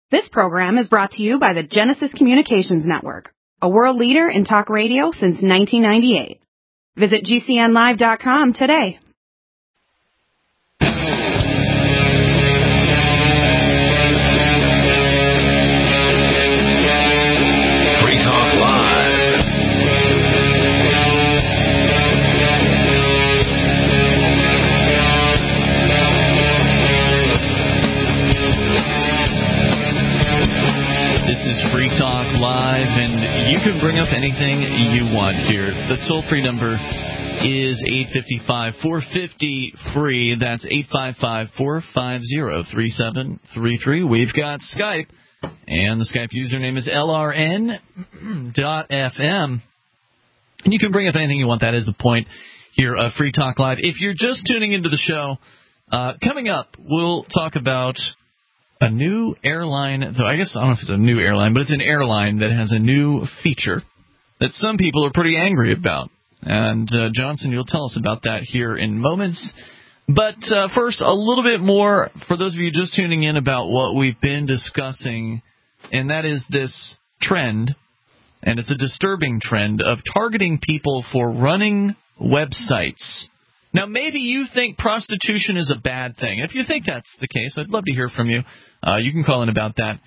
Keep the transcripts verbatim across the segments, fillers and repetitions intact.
This program is brought to you by the Genesis Communications Network, a world leader in talk radio since nineteen ninety-eight. Visit G C N live dot com today. Free Talk Live. This is Free Talk Live, and you can bring up anything you want here. The toll-free number is eight five five, four five zero, free. That's eight five five, four five zero, three seven three three. We've got Skype, and the Skype username is L R N dot F M. And you can bring up anything you want. That is the point here of Free Talk Live. If you're just tuning into the show, uh, coming up, we'll talk about a new airline, though I guess I don't know if it's a new airline, but it's an airline that has a new feature that some people are pretty angry about. And, uh, Johnson, you'll tell us about that here in moments. But uh, first, a little bit more for those of you just tuning in about what we've been discussing, and that is this trend, and it's a disturbing trend, of targeting people for running websites. Now, maybe you think prostitution is a bad thing. If you think that's the case, I'd love to hear from you. Uh, you can call in about that.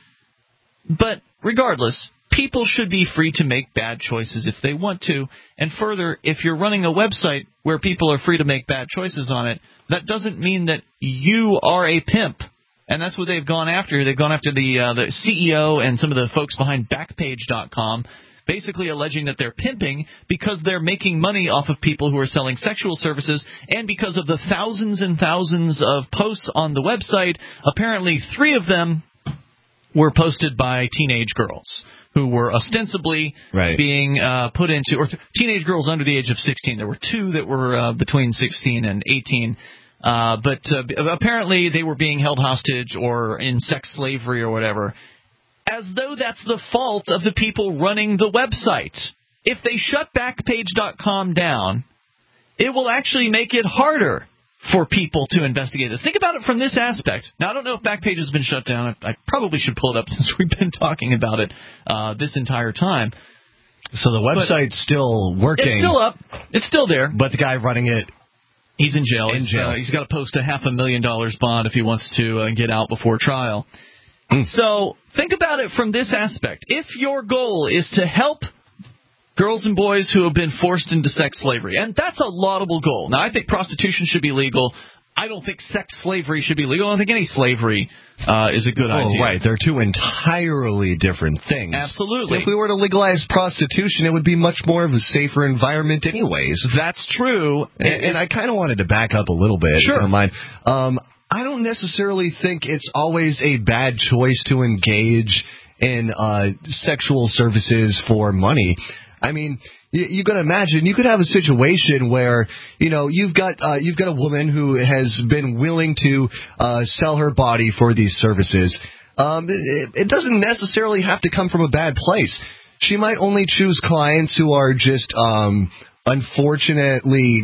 But regardless, people should be free to make bad choices if they want to. And further, if you're running a website where people are free to make bad choices on it, that doesn't mean that you are a pimp. And that's what they've gone after. They've gone after the, uh, the C E O and some of the folks behind Backpage dot com, basically alleging that they're pimping because they're making money off of people who are selling sexual services, and because of the thousands and thousands of posts on the website, apparently three of them were posted by teenage girls who were ostensibly right. being uh, put into, or th- teenage girls under the age of sixteen. There were two that were uh, between sixteen and eighteen. Uh, but uh, apparently they were being held hostage or in sex slavery or whatever, as though that's the fault of the people running the website. If they shut Backpage dot com down, it will actually make it harder for people to investigate this. Think about it from this aspect. Now, I don't know if Backpage has been shut down. I probably should pull it up since we've been talking about it uh, this entire time. So the website's but still working. It's still up. It's still there. But the guy running it, he's in jail. In he's, jail. Uh, he's got to post a half a million dollars bond if he wants to uh, get out before trial. Mm. So think about it from this aspect. If your goal is to help girls and boys who have been forced into sex slavery, and that's a laudable goal. Now, I think prostitution should be legal. I don't think sex slavery should be legal. I don't think any slavery uh, is a good oh, idea. Right. They're two entirely different things. Absolutely. If we were to legalize prostitution, it would be much more of a safer environment anyways. That's true. And, and I kind of wanted to back up a little bit, sure. if you don't mind. Um, I don't necessarily think it's always a bad choice to engage in uh, sexual services for money. I mean, you, you got to imagine you could have a situation where, you know, you've got uh, you've got a woman who has been willing to uh, sell her body for these services. Um, it, it doesn't necessarily have to come from a bad place. She might only choose clients who are just um, unfortunately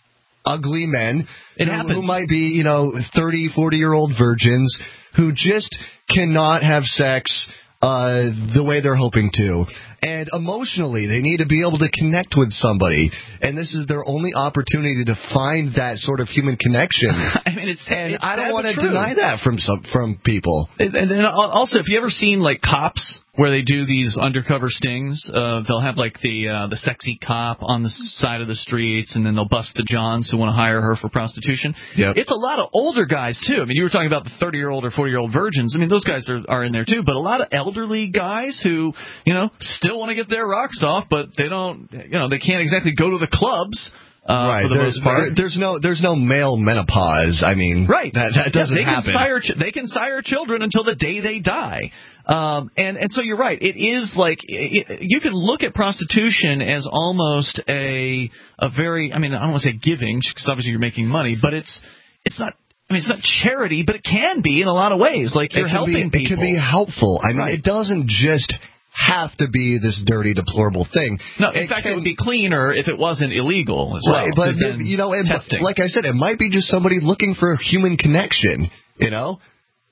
ugly men. It who, happens. Who might be, you know, thirty, forty-year-old virgins who just cannot have sex uh, the way they're hoping to. And emotionally, they need to be able to connect with somebody. And this is their only opportunity to find that sort of human connection. I mean, it's, and it's I don't want to true. deny that from some from people. And, and then also, if you ever seen, like, Cops, where they do these undercover stings, uh, they'll have, like, the uh, the sexy cop on the side of the streets, and then they'll bust the Johns who want to hire her for prostitution. Yep. It's a lot of older guys, too. I mean, you were talking about the thirty-year-old or forty-year-old virgins. I mean, those guys are, are in there, too. But a lot of elderly guys who, you know, still want to get their rocks off, but they don't, you know, they can't exactly go to the clubs. Uh, right. For the there's, most part. there, there's no there's no male menopause. I mean, right. That, that doesn't yeah, they happen. Can sire, they can sire children until the day they die. Um, and, and so you're right. It is like it, you can look at prostitution as almost a a very, I mean, I don't want to say giving because obviously you're making money, but it's it's not. I mean, it's not charity, but it can be in a lot of ways. Like you're helping be, people. It can be helpful. I mean, right. It doesn't just have to be this dirty, deplorable thing. No, in it fact, can, it would be cleaner if it wasn't illegal as well. Right, but you know, it, like I said, it might be just somebody looking for a human connection. You know,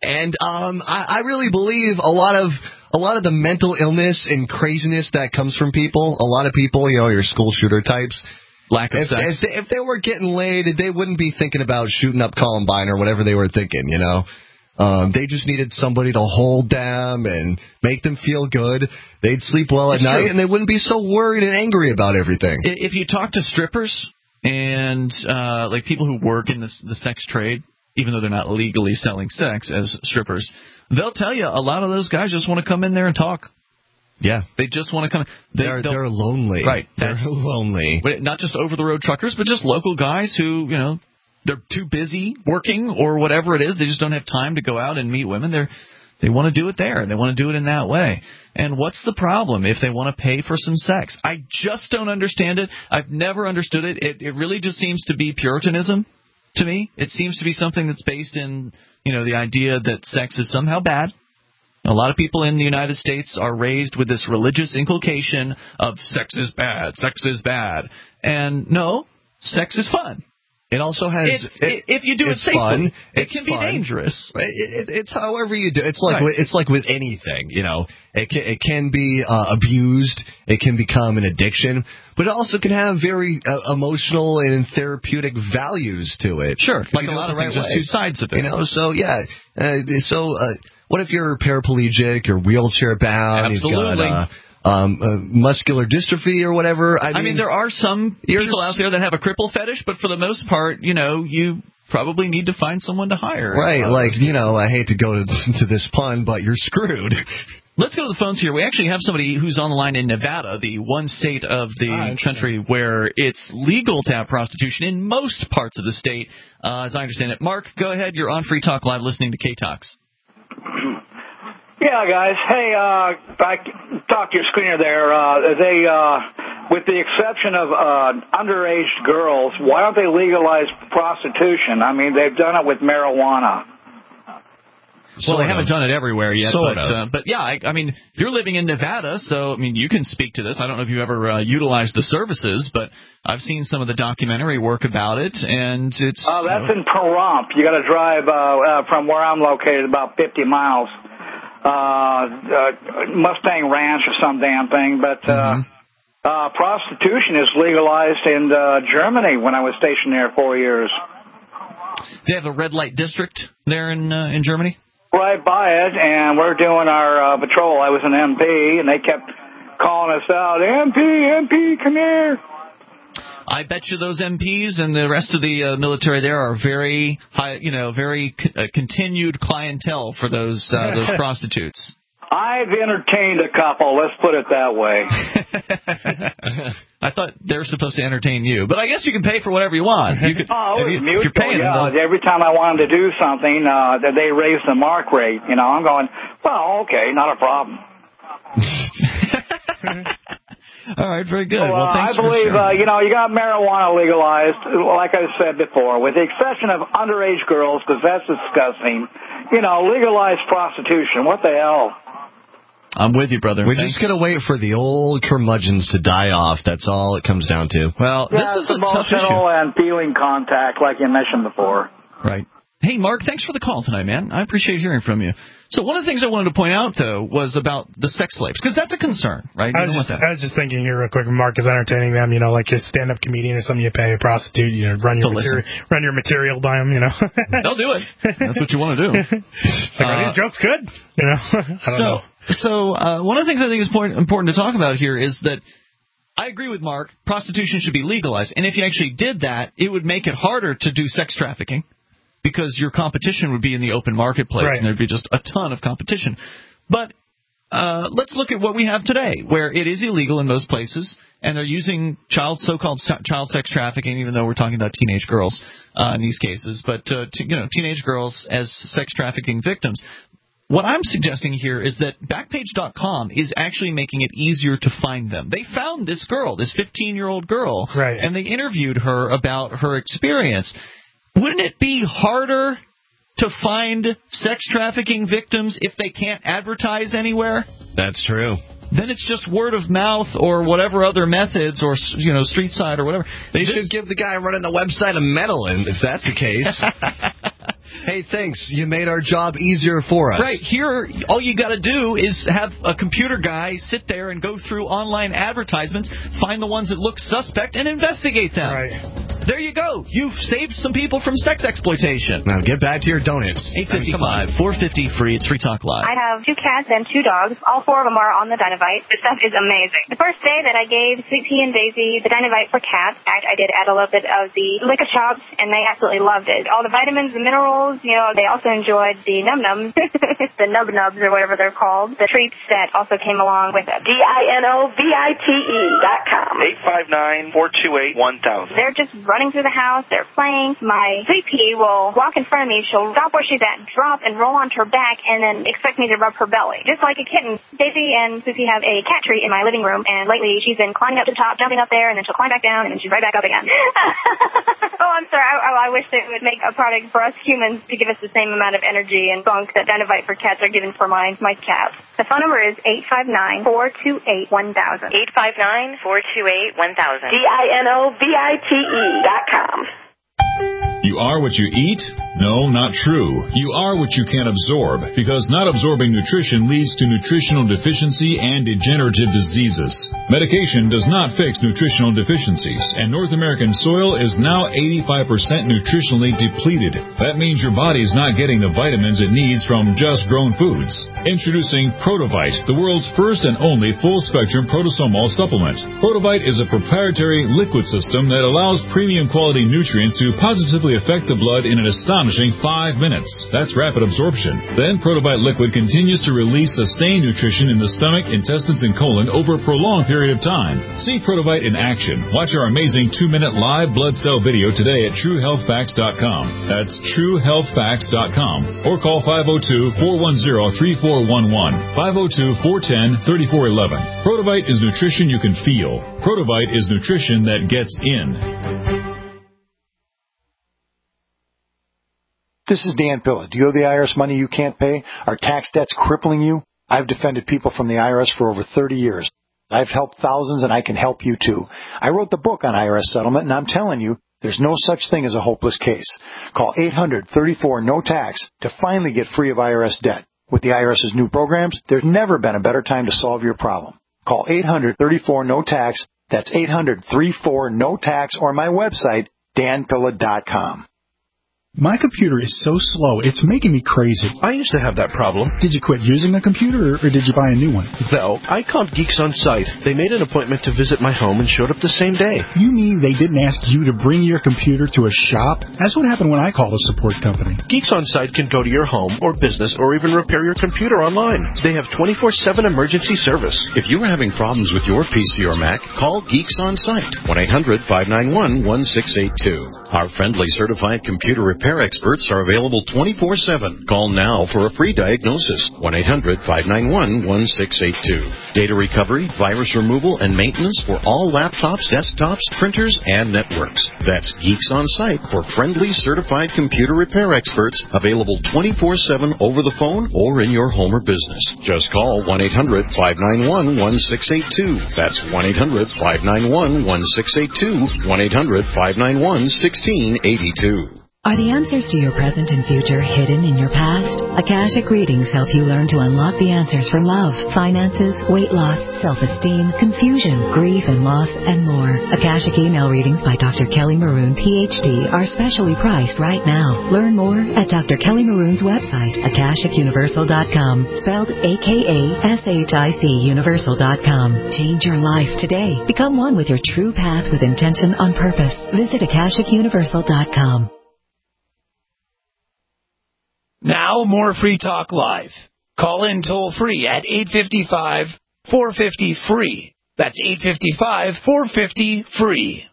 And um, I, I really believe a lot of a lot of the mental illness and craziness that comes from people, a lot of people, you know, your school shooter types, lack of if, sex. If they, if they were getting laid, they wouldn't be thinking about shooting up Columbine or whatever they were thinking, you know. Um, they just needed somebody to hold them and make them feel good. They'd sleep well at It's night, true. and they wouldn't be so worried and angry about everything. If you talk to strippers and uh, like people who work in the, the sex trade, even though they're not legally selling sex as strippers, they'll tell you a lot of those guys just want to come in there and talk. Yeah. They just want to come. They, They're, they're lonely. Right. They're That's, lonely. Not just over-the-road truckers, but just local guys who, you know, they're too busy working or whatever it is. They just don't have time to go out and meet women. They're They want to do it there. They want to do it in that way. And what's the problem if they want to pay for some sex? I just don't understand it. I've never understood it. It, it really just seems to be Puritanism to me. It seems to be something that's based in, you know, the idea that sex is somehow bad. A lot of people in the United States are raised with this religious inculcation of sex is bad, sex is bad. And no, sex is fun. It also has. It, it, if you do it it's safely, fun. it It's can fun. be dangerous. It, it, it's however you do. It's like Right. with, it's like with anything, you know. It can, it can be uh, abused. It can become an addiction, but it also can have very uh, emotional and therapeutic values to it. Sure, like You a know, lot of the things. right There's way. two sides of it. You know, so yeah. Uh, so uh, what if you're paraplegic or wheelchair bound? Absolutely. You've got, uh, Um, uh, muscular dystrophy or whatever. I mean, I mean, there are some you're people out there that have a cripple fetish, but for the most part, you know, you probably need to find someone to hire. right, Uh, like, you know, I hate to go to, to this pun, but you're screwed. Let's go to the phones here. We actually have somebody who's on the line in Nevada, the one state of the Ah, country where it's legal to have prostitution in most parts of the state, uh, as I understand it. Mark, go ahead. You're on Free Talk Live listening to K-Talks. Yeah, guys. Hey, uh, I talked to your screener there. Uh, they, uh, with the exception of uh, underage girls, why don't they legalize prostitution? I mean, they've done it with marijuana. Well, they Sort haven't of. done it everywhere yet, Sort but of. uh, but yeah, I, I mean, you're living in Nevada, so I mean, you can speak to this. I don't know if you ever uh, utilized the services, but I've seen some of the documentary work about it, and it's. Uh, that's in Pahrump. You got to drive uh, uh, from where I'm located about fifty miles. Uh, uh, Mustang Ranch or some damn thing, but uh, Mhm. uh, prostitution is legalized in uh, Germany when I was stationed there four years. They have a red light district there in uh, in Germany. Right by it, and we're doing our uh, patrol. I was an M P, and they kept calling us out, M P, M P, come here. I bet you those M Ps and the rest of the uh, military there are very high, you know, very c- uh, continued clientele for those uh, those prostitutes. I've entertained a couple, let's put it that way. I thought they were supposed to entertain you, but I guess you can pay for whatever you want. You could, Oh, it if, was you, if mutual, you're paying yeah. them, Every time I wanted to do something, uh, that they raised the mark rate. You know, I'm going, well, okay, not a problem. all right, very good. Well, Well, uh, thanks I believe, for uh, sharing. you know, you got marijuana legalized, like I said before, with the exception of underage girls, because that's disgusting. You know, legalize prostitution. What the hell? I'm with you, brother. We're Thanks. just going to wait for the old curmudgeons to die off. That's all it comes down to. Well, Yeah, this is it's a tough emotional issue. and feeling contact, like you mentioned before. Right. Hey, Mark, thanks for the call tonight, man. I appreciate hearing from you. So one of the things I wanted to point out, though, was about the sex slaves, because that's a concern, right? I You was, don't just, want that. I was just thinking here real quick, Mark is entertaining them, you know, like a stand-up comedian or something, you pay a prostitute, you know, run your, To material, run your material by them, you know. They'll do it. That's what you want to do. Like, are Uh, these jokes good? You know, I don't so, know. so uh, one of the things I think is point, important to talk about here is that I agree with Mark. Prostitution should be legalized, and if you actually did that, it would make it harder to do sex trafficking because your competition would be in the open marketplace, Right. and there'd be just a ton of competition. But uh, let's look at what we have today, where it is illegal in most places, and they're using child, so-called child sex trafficking, even though we're talking about teenage girls uh, in these cases, but uh, t- you know, teenage girls as sex trafficking victims. What I'm suggesting here is that Backpage dot com is actually making it easier to find them. They found this girl, this fifteen-year-old girl, Right. and they interviewed her about her experience. Wouldn't it be harder to find sex trafficking victims if they can't advertise anywhere? That's true. Then it's just word of mouth or whatever other methods, or you know, street side or whatever. They This- should give the guy running the website a medal, and if that's the case. Hey, thanks. You made our job easier for us. Right. Here, all you got to do is have a computer guy sit there and go through online advertisements, find the ones that look suspect, and investigate them. Right. There you go. You've saved some people from sex exploitation. Now get back to your donuts. eight fifty-five, four fifty free. It's Free Talk Live. I have two cats and two dogs. All four of them are on the Dynovite. The stuff is amazing. The first day that I gave Sweet Pea and Daisy the Dynovite for cats, I, I did add a little bit of the Lick-a Chops, and they absolutely loved it. All the vitamins, the minerals, you know, they also enjoyed the num-nums, the nub-nubs or whatever they're called, the treats that also came along with it. D I N O V I T E dot com. eight five nine, four two eight, one thousand. They're just running through the house. They're playing. My Sweet Pea will walk in front of me. She'll stop where she's at, drop, and roll onto her back, and then expect me to rub her belly. Just like a kitten. Daisy and Sweet Pea have a cat tree in my living room, and lately she's been climbing up to the top, jumping up there, and then she'll climb back down, and then she's right back up again. Oh, I'm sorry. I, I wish that it would make a product for us humans to give us the same amount of energy and funk that Dynovite for cats are given for my, my cats. The phone number is eight five nine, four two eight, one thousand. eight five nine, four two eight, one thousand. D I N O V I T E dot com. You are what you eat? No, not true. You are what you can absorb, because not absorbing nutrition leads to nutritional deficiency and degenerative diseases. Medication does not fix nutritional deficiencies, and North American soil is now eighty-five percent nutritionally depleted. That means your body's not getting the vitamins it needs from just grown foods. Introducing Protovite, the world's first and only full-spectrum protosomal supplement. Protovite is a proprietary liquid system that allows premium quality nutrients to positively affect the blood in an astonishing five minutes. That's rapid absorption. Then Protovite liquid continues to release sustained nutrition in the stomach, intestines, and colon over a prolonged period of time. See Protovite in action. Watch our amazing two-minute live blood cell video today at true health facts dot com. That's true health facts dot com. Or call five oh two, four one zero, three four one one, five oh two, four one zero, three four one one. Protovite is nutrition you can feel. Protovite is nutrition that gets in. This is Dan Pilla. Do you owe the I R S money you can't pay? Are tax debts crippling you? I've defended people from the I R S for over thirty years. I've helped thousands, and I can help you too. I wrote the book on I R S settlement, and I'm telling you, there's no such thing as a hopeless case. Call eight hundred, thirty-four, no tax to finally get free of I R S debt. With the IRS's new programs, there's never been a better time to solve your problem. Call eight hundred, thirty-four, no tax. That's eight hundred, thirty-four, no tax, or my website, dan pilla dot com. My computer is so slow, it's making me crazy. I used to have that problem. Did you quit using a computer, or did you buy a new one? No, I called Geeks On Site. They made an appointment to visit my home and showed up the same day. You mean they didn't ask you to bring your computer to a shop? That's what happened when I called a support company. Geeks On Site can go to your home or business or even repair your computer online. They have twenty-four seven emergency service. If you are having problems with your P C or Mac, call Geeks On Site, one eight hundred, five nine one, one six eight two. Our friendly certified computer repair experts are available twenty-four seven. Call now for a free diagnosis, one eight hundred, five nine one, one six eight two. Data recovery, virus removal, and maintenance for all laptops, desktops, printers, and networks. That's Geeks On Site for friendly certified computer repair experts, available twenty-four seven over the phone or in your home or business. Just call one eight hundred, five nine one, one six eight two. That's one eight hundred, five nine one, one six eight two, one eight hundred, five nine one, one six eight two. Are the answers to your present and future hidden in your past? Akashic Readings help you learn to unlock the answers for love, finances, weight loss, self-esteem, confusion, grief and loss, and more. Akashic Email Readings by Doctor Kelly Maroon, P H D, are specially priced right now. Learn more at Doctor Kelly Maroon's website, akashic universal dot com, spelled A K A S H I C universal dot com. Change your life today. Become one with your true path with intention on purpose. Visit akashic universal dot com. Now, more Free Talk Live. Call in toll-free at eight five five, four five zero, free. That's eight five five, four five zero, free.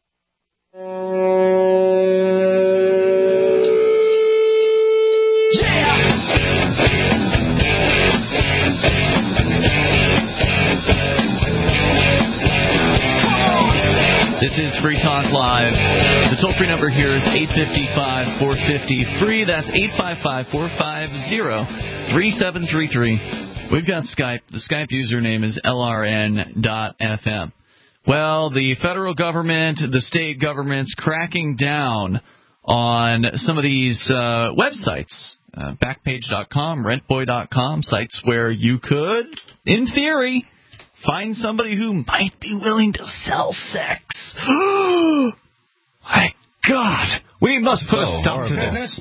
This is Free Talk Live. The toll-free number here is eight five five, four five zero, free. That's eight five five, four five zero, three seven three three. We've got Skype. The Skype username is L R N dot F M. Well, the federal government, the state governments cracking down on some of these uh, websites, uh, Backpage dot com, Rentboy dot com, sites where you could, in theory, find somebody who might be willing to sell sex. My God, we must put so a stop horrible. to this.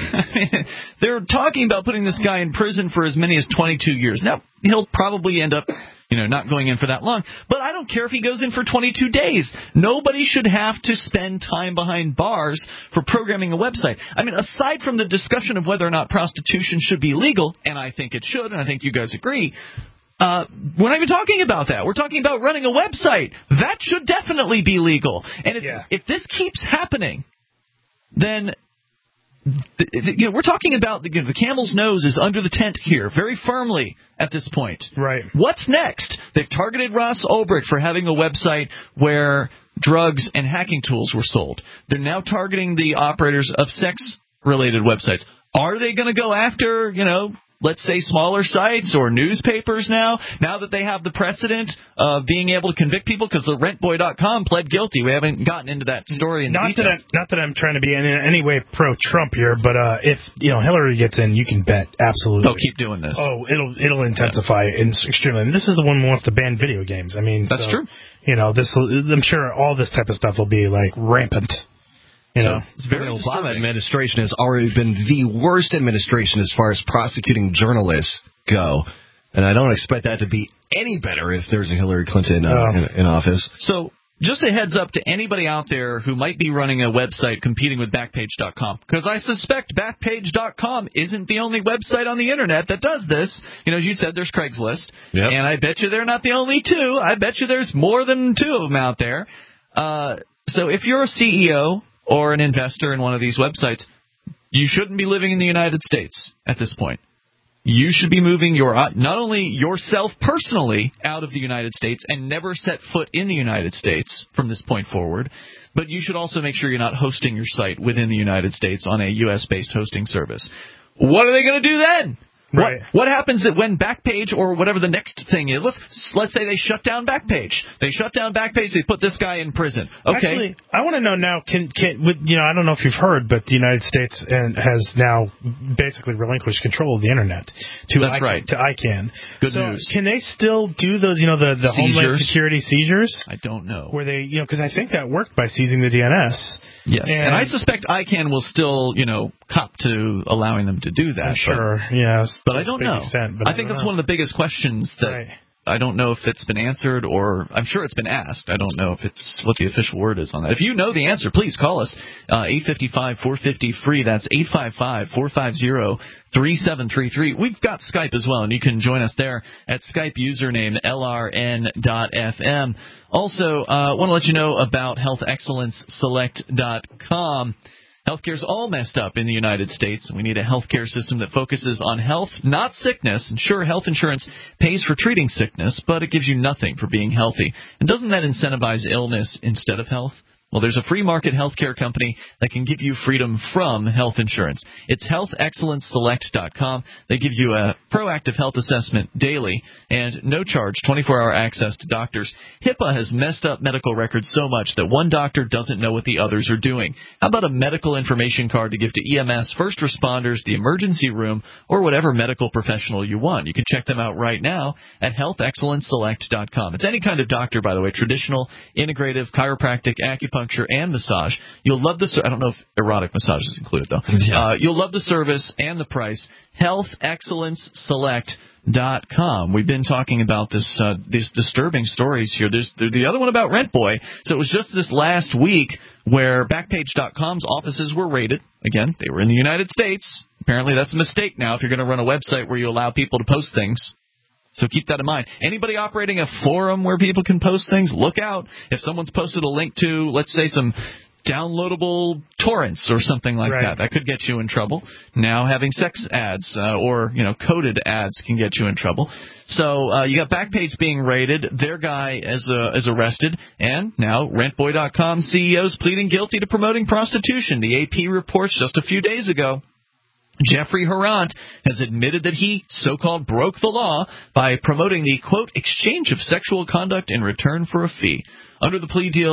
They're talking about putting this guy in prison for as many as twenty-two years. Now, he'll probably end up, you know, not going in for that long. But I don't care if he goes in for twenty-two days. Nobody should have to spend time behind bars for programming a website. I mean, aside from the discussion of whether or not prostitution should be legal, and I think it should, and I think you guys agree, uh, we're not even talking about that. We're talking about running a website. That should definitely be legal. And if, yeah. if this keeps happening, then... You know, we're talking about the, you know, the camel's nose is under the tent here, very firmly at this point. Right. What's next? They've targeted Ross Ulbricht for having a website where drugs and hacking tools were sold. They're now targeting the operators of sex-related websites. Are they going to go after, you know, let's say smaller sites or newspapers now, now that they have the precedent of being able to convict people? Because the Rentboy dot com pled guilty. We haven't gotten into that story in the not details. That I, not that I'm trying to be in any way pro-Trump here, but uh, if you know Hillary gets in, you can bet absolutely. Oh, keep doing this. Oh, it'll it'll intensify yeah. in extremely. And this is the one who wants to ban video games. I mean, that's so, true. You know, this. I'm sure all this type of stuff will be like rampant. You know, so it's very the Obama administration has already been the worst administration as far as prosecuting journalists go, and I don't expect that to be any better if there's a Hillary Clinton uh, oh. in, in office. So just a heads up to anybody out there who might be running a website competing with Backpage dot com, because I suspect Backpage dot com isn't the only website on the Internet that does this. You know, as you said, there's Craigslist, yep. and I bet you they're not the only two. I bet you there's more than two of them out there. Uh, so if you're a C E O or an investor in one of these websites, you shouldn't be living in the United States at this point. You should be moving your not only yourself personally out of the United States and never set foot in the United States from this point forward, but you should also make sure you're not hosting your site within the United States on a U S-based hosting service. What are they going to do then? Right. What, what happens when Backpage or whatever the next thing is? Let's let's say they shut down Backpage. They shut down Backpage. They put this guy in prison. Okay. Actually, I want to know now. Can can you know? I don't know if you've heard, but the United States and has now basically relinquished control of the internet to That's I, right. to ICANN. Good so news. Can they still do those? You know, the the seizures. Homeland Security seizures? I don't know. Where they, you know, because I think that worked by seizing the D N S. Yes, and, and I suspect ICANN will still, you know, cop to allowing them to do that. I'm sure, but, yes. But I don't know. Extent, but I, I think don't that's know. one of the biggest questions that right. I don't know if it's been answered, or I'm sure it's been asked. I don't know if it's what the official word is on that. If you know the answer, please call us, uh, eight five five, four five zero, free. That's eight five five, four five zero, three seven three three. We've got Skype as well, and you can join us there at Skype username L R N dot F M. Also, uh, want to let you know about health excellence select dot com. Healthcare's all messed up in the United States, and we need a healthcare system that focuses on health, not sickness. And sure, health insurance pays for treating sickness, but it gives you nothing for being healthy. And doesn't that incentivize illness instead of health? Well, there's a free market healthcare company that can give you freedom from health insurance. It's health excellence select dot com. They give you a proactive health assessment daily and no charge, twenty-four hour access to doctors. HIPAA has messed up medical records so much that one doctor doesn't know what the others are doing. How about a medical information card to give to E M S, first responders, the emergency room, or whatever medical professional you want? You can check them out right now at health excellence select dot com. It's any kind of doctor, by the way, traditional, integrative, chiropractic, acupuncture, and massage. You'll love the I don't know if erotic massage is included, though. Yeah. Uh, you'll love the service and the price. health excellence select dot com. We've been talking about this uh, these disturbing stories here. There's the other one about Rentboy. So it was just this last week where Backpage dot com's offices were raided. Again, they were in the United States. Apparently that's a mistake now if you're going to run a website where you allow people to post things. So keep that in mind. Anybody operating a forum where people can post things, look out. If someone's posted a link to, let's say, some downloadable torrents or something like right. that, that could get you in trouble. Now having sex ads uh, or, you know, coded ads can get you in trouble. So uh, you got Backpage being raided. Their guy is, uh, is arrested. And now Rentboy dot com C E O's pleading guilty to promoting prostitution. The A P reports just a few days ago. Jeffrey Harant has admitted that he so-called broke the law by promoting the, quote, exchange of sexual conduct in return for a fee. Under the plea deal,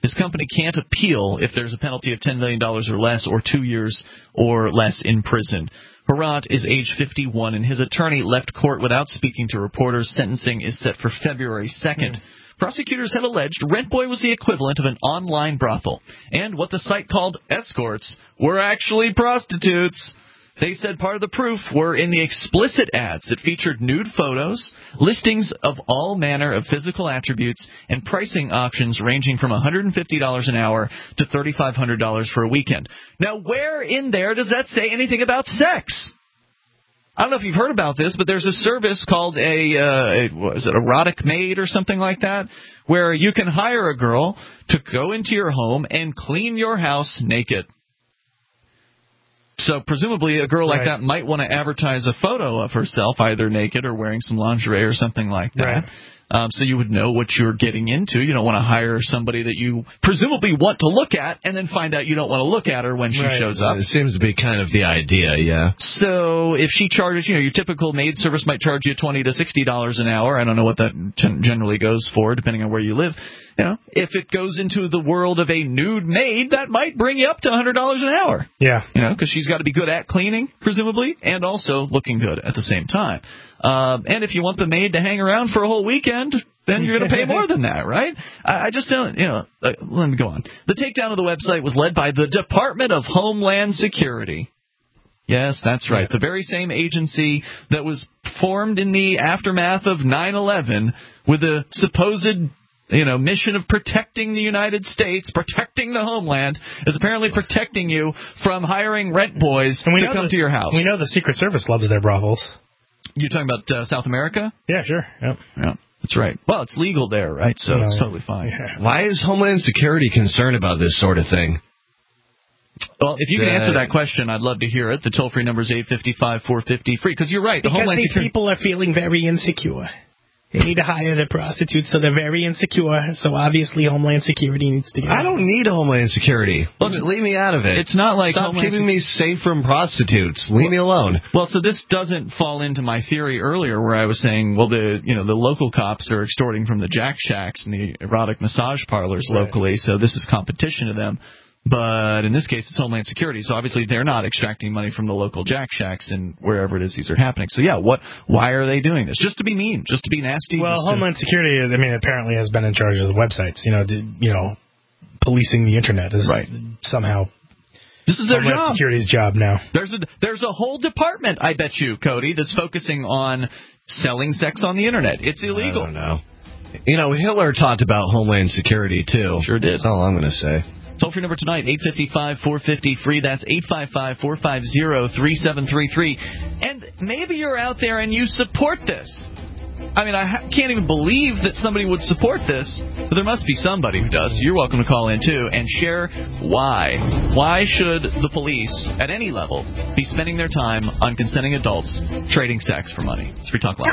His company can't appeal if there's a penalty of ten million dollars or less, or two years or less in prison. Herat is age fifty-one, and his attorney left court without speaking to reporters. Sentencing is set for February second. Mm. Prosecutors have alleged Rent Boy was the equivalent of an online brothel, and what the site called escorts were actually prostitutes. They said part of the proof were in the explicit ads that featured nude photos, listings of all manner of physical attributes, and pricing options ranging from one hundred fifty dollars an hour to three thousand five hundred dollars for a weekend. Now, where in there does that say anything about sex? I don't know if you've heard about this, but there's a service called a, uh, what is it, Erotic Maid or something like that, where you can hire a girl to go into your home and clean your house naked. So presumably a girl like right. that might want to advertise a photo of herself, either naked or wearing some lingerie or something like that. Right. Um, so you would know what you're getting into. You don't want to hire somebody that you presumably want to look at and then find out you don't want to look at her when she right. shows up. It seems to be kind of the idea, yeah. So if she charges, you know, your typical maid service might charge you twenty to sixty dollars an hour. I don't know what that t- generally goes for, depending on where you live. You know, if it goes into the world of a nude maid, that might bring you up to one hundred dollars an hour. Yeah. You know, because she's got to be good at cleaning, presumably, and also looking good at the same time. Um, and if you want the maid to hang around for a whole weekend, then you're going to pay more than that, right? I, I just don't, you know, uh, let me go on. The takedown of the website was led by the Department of Homeland Security. Yes, that's right. The very same agency that was formed in the aftermath of nine eleven with the supposed, you know, mission of protecting the United States, protecting the homeland, is apparently protecting you from hiring rent boys and we to know come the, to your house. We know the Secret Service loves their brothels. You're talking about uh, South America? Yeah, sure. Yep. Yeah, that's right. Well, it's legal there, right? So no, it's totally fine. Yeah. Why is Homeland Security concerned about this sort of thing? Well, if you can answer that question, I'd love to hear it. The toll-free number is eight five five, four five zero, free. Because you're right. The because Homeland these Security people are feeling very insecure. They need to hire the prostitutes, so they're very insecure. So obviously, Homeland Security needs to get. I don't need Homeland Security. Look, leave me out of it. It's not like stop Homeland keeping me safe from prostitutes. Leave well, me alone. Well, so this doesn't fall into my theory earlier, where I was saying, well, the you know the local cops are extorting from the Jack Shacks and the erotic massage parlors right. locally, so this is competition to them. But in this case, it's Homeland Security, so obviously they're not extracting money from the local Jack Shacks and wherever it is these are happening. So, yeah, what? Why are they doing this? Just to be mean, just to be nasty? Well, Homeland to... Security, I mean, apparently has been in charge of the websites. You know, to, you know, policing the Internet is right. somehow this is their Homeland job. Security's job now. There's a, there's a whole department, I bet you, Cody, that's focusing on selling sex on the Internet. It's illegal. I don't know. You know, Hitler talked about Homeland Security, too. Sure did. That's all I'm going to say. Toll-free number tonight, eight five five, four five zero, free. That's eight five five, four five zero, three seven three three. And maybe you're out there and you support this. I mean, I ha- can't even believe that somebody would support this, but there must be somebody who does. You're welcome to call in, too, and share why. Why should the police, at any level, be spending their time on consenting adults trading sex for money? It's Free Talk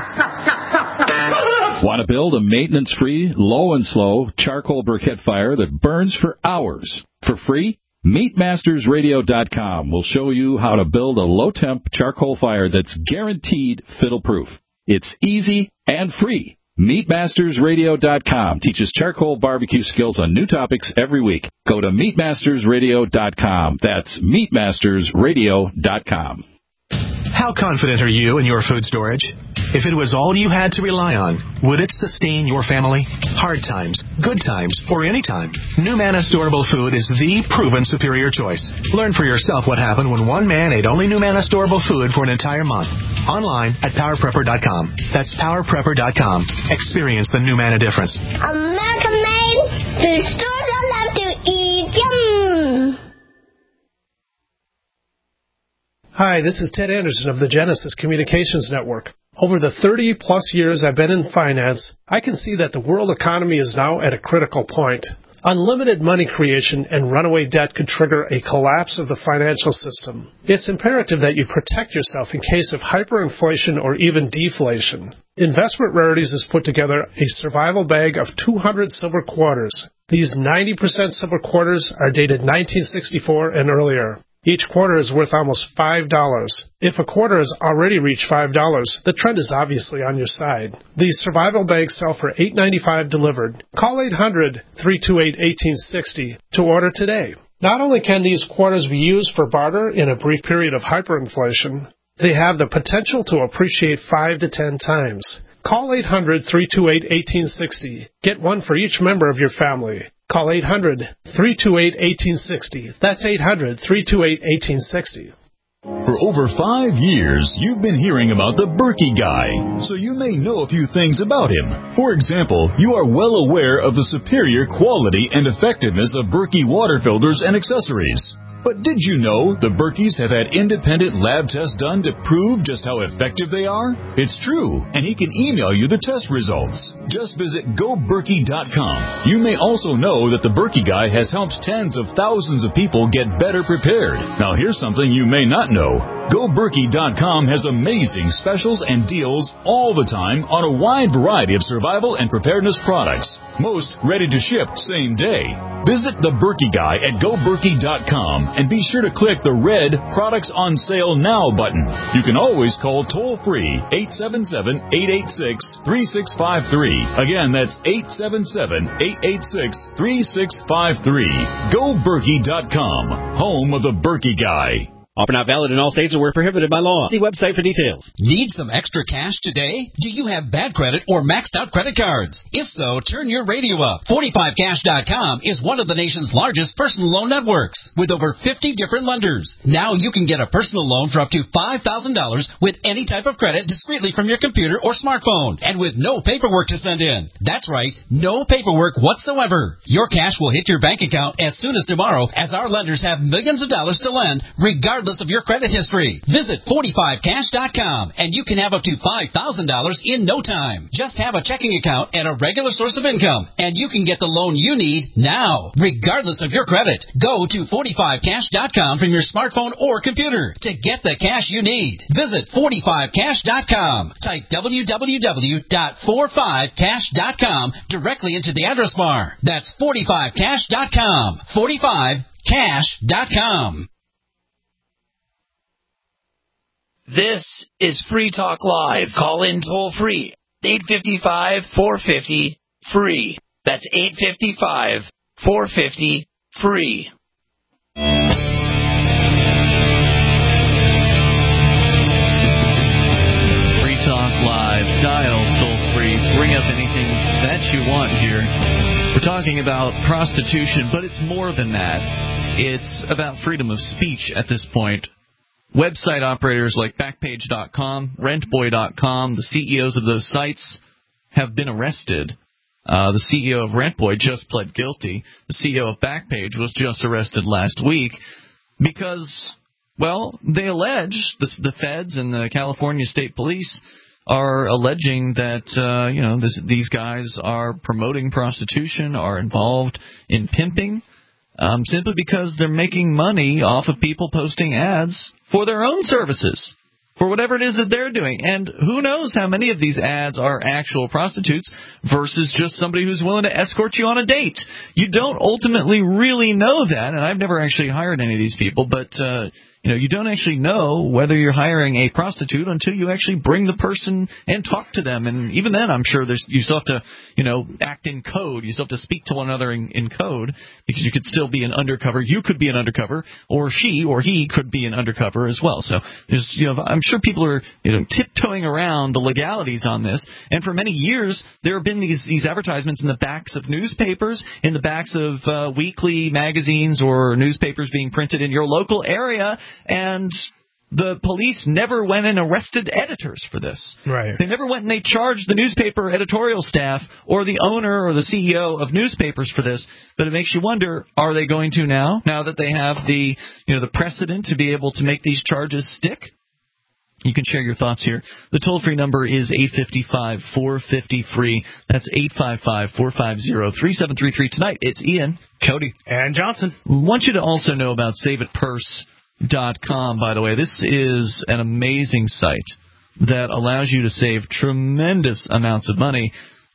Live. Want to build a maintenance-free, low and slow charcoal briquette fire that burns for hours for free? meat masters radio dot com will show you how to build a low-temp charcoal fire that's guaranteed fiddle-proof. It's easy and free. meat masters radio dot com teaches charcoal barbecue skills on new topics every week. Go to meat masters radio dot com. That's meat masters radio dot com. How confident are you in your food storage? If it was all you had to rely on, would it sustain your family? Hard times, good times, or any time, New Manna Storable Food is the proven superior choice. Learn for yourself what happened when one man ate only New Manna Storable Food for an entire month. Online at power prepper dot com. That's power prepper dot com. Experience the New Manna difference. American made food stores I love to eat. Yum! Hi, this is Ted Anderson of the Genesis Communications Network. Over the thirty-plus years I've been in finance, I can see that the world economy is now at a critical point. Unlimited money creation and runaway debt could trigger a collapse of the financial system. It's imperative that you protect yourself in case of hyperinflation or even deflation. Investment Rarities has put together a survival bag of two hundred silver quarters. These ninety percent silver quarters are dated nineteen sixty-four and earlier. Each quarter is worth almost five dollars. If a quarter has already reached five dollars, the trend is obviously on your side. These survival bags sell for eight ninety-five delivered. Call eight hundred, three two eight, one eight six zero to order today. Not only can these quarters be used for barter in a brief period of hyperinflation, they have the potential to appreciate five to ten times. Call eight hundred, three two eight, one eight six zero. Get one for each member of your family. Call eight hundred, three two eight, one eight six zero. That's eight hundred, three two eight, one eight six zero. For over five years, you've been hearing about the Berkey Guy, so you may know a few things about him. For example, you are well aware of the superior quality and effectiveness of Berkey water filters and accessories. But did you know the Berkeys have had independent lab tests done to prove just how effective they are? It's true, and he can email you the test results. Just visit go berkey dot com. You may also know that the Berkey Guy has helped tens of thousands of people get better prepared. Now here's something you may not know. go berkey dot com has amazing specials and deals all the time on a wide variety of survival and preparedness products. Most ready to ship same day. Visit the Berkey Guy at go berkey dot com and be sure to click the red Products on Sale Now button. You can always call toll-free eight seven seven, eight eight six, three six five three. Again, that's eight seven seven, eight eight six, three six five three. go berkey dot com, home of the Berkey Guy. Offer not valid in all states or where prohibited by law. See website for details. Need some extra cash today? Do you have bad credit or maxed out credit cards? If so, turn your radio up. forty-five cash dot com is one of the nation's largest personal loan networks with over fifty different lenders. Now you can get a personal loan for up to five thousand dollars with any type of credit discreetly from your computer or smartphone and with no paperwork to send in. That's right, no paperwork whatsoever. Your cash will hit your bank account as soon as tomorrow as our lenders have millions of dollars to lend regardless of your credit history. Visit forty-five cash dot com and you can have up to five thousand dollars in no time. Just have a checking account and a regular source of income and you can get the loan you need now, regardless of your credit. Go to forty-five cash dot com from your smartphone or computer to get the cash you need. Visit forty-five cash dot com. Type w w w dot forty-five cash dot com directly into the address bar. That's forty-five cash dot com. forty-five cash dot com. This is Free Talk Live. Call in toll free. eight five five, four five zero, free. That's eight five five, four five zero, free. Free Talk Live. Dial toll free. Bring up anything that you want here. We're talking about prostitution, but it's more than that. It's about freedom of speech at this point. Website operators like Backpage dot com, Rentboy dot com, the C E Os of those sites have been arrested. Uh, the C E O of Rentboy just pled guilty. The C E O of Backpage was just arrested last week because, well, they allege, the, the feds and the California State Police are alleging that, uh, you know, this, these guys are promoting prostitution, are involved in pimping, um, simply because they're making money off of people posting ads for their own services, for whatever it is that they're doing. And who knows how many of these ads are actual prostitutes versus just somebody who's willing to escort you on a date. You don't ultimately really know that, and I've never actually hired any of these people, but uh, you know, you don't actually know whether you're hiring a prostitute until you actually bring the person and talk to them. And even then, I'm sure there's you still have to, you know, act in code. You still have to speak to one another in, in code because you could still be an undercover. You could be an undercover, or she or he could be an undercover as well. So there's, you know, I'm sure people are, you know, tiptoeing around the legalities on this. And for many years, there have been these these advertisements in the backs of newspapers, in the backs of uh, weekly magazines or newspapers being printed in your local area. And the police never went and arrested editors for this. Right. They never went and they charged the newspaper editorial staff or the owner or the C E O of newspapers for this. But it makes you wonder, are they going to now, now that they have the, you know, the precedent to be able to make these charges stick? You can share your thoughts here. The toll-free number is eight five five, four five zero, free. That's eight five five, four five zero, three seven three three. Tonight, it's Ian, Cody, and Johnson. We want you to also know about Save It Purse dot com, by the way. This is an amazing site that allows you to save tremendous amounts of money.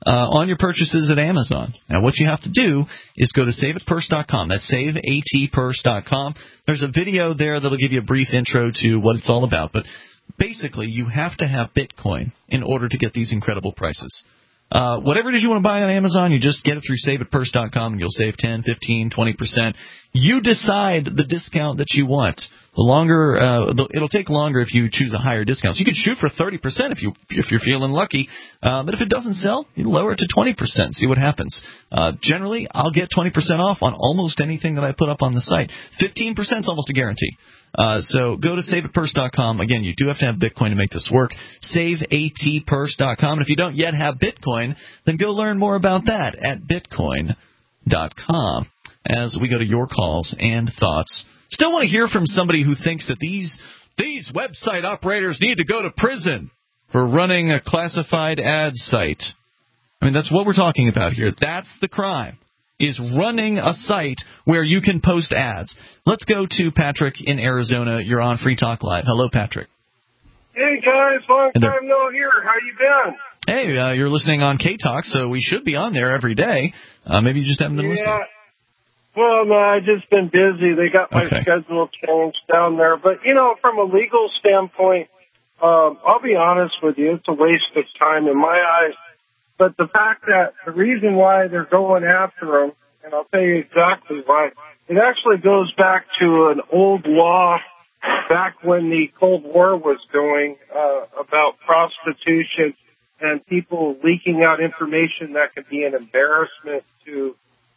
uh, on your purchases at Amazon. Now, what you have to do is go to save it purse dot com. That's save at purse dot com. There's a video there that'll give you a brief intro to what it's all about. But basically, you have to have Bitcoin in order to get these incredible prices. Uh, whatever it is you want to buy on Amazon, you just get it through save it purse dot com, and you'll save ten, fifteen, twenty percent. You decide the discount that you want. The longer, uh, the, it'll take longer if you choose a higher discount. So you could shoot for thirty percent if you if you're feeling lucky. Uh, but if it doesn't sell, you lower it to twenty percent. See what happens. Uh, generally, I'll get twenty percent off on almost anything that I put up on the site. fifteen percent is almost a guarantee. Uh, so go to save it purse dot com. Again, you do have to have Bitcoin to make this work. save at purse dot com. And if you don't yet have Bitcoin, then go learn more about that at bitcoin dot com. As we go to your calls and thoughts. Still want to hear from somebody who thinks that these these website operators need to go to prison for running a classified ad site. I mean, that's what we're talking about here. That's the crime, is running a site where you can post ads. Let's go to Patrick in Arizona. You're on Free Talk Live. Hello, Patrick. Hey, guys. Long time no hear. How you been? Hey, uh, you're listening on K-Talk, so we should be on there every day. Uh, maybe you just haven't been yeah. listening. Well, no, I've just been busy. They got my okay. schedule changed down there. But, you know, from a legal standpoint, um, I'll be honest with you, it's a waste of time in my eyes. But the fact that the reason why they're going after them, and I'll tell you exactly why, it actually goes back to an old law back when the Cold War was going uh, about prostitution and people leaking out information that could be an embarrassment to,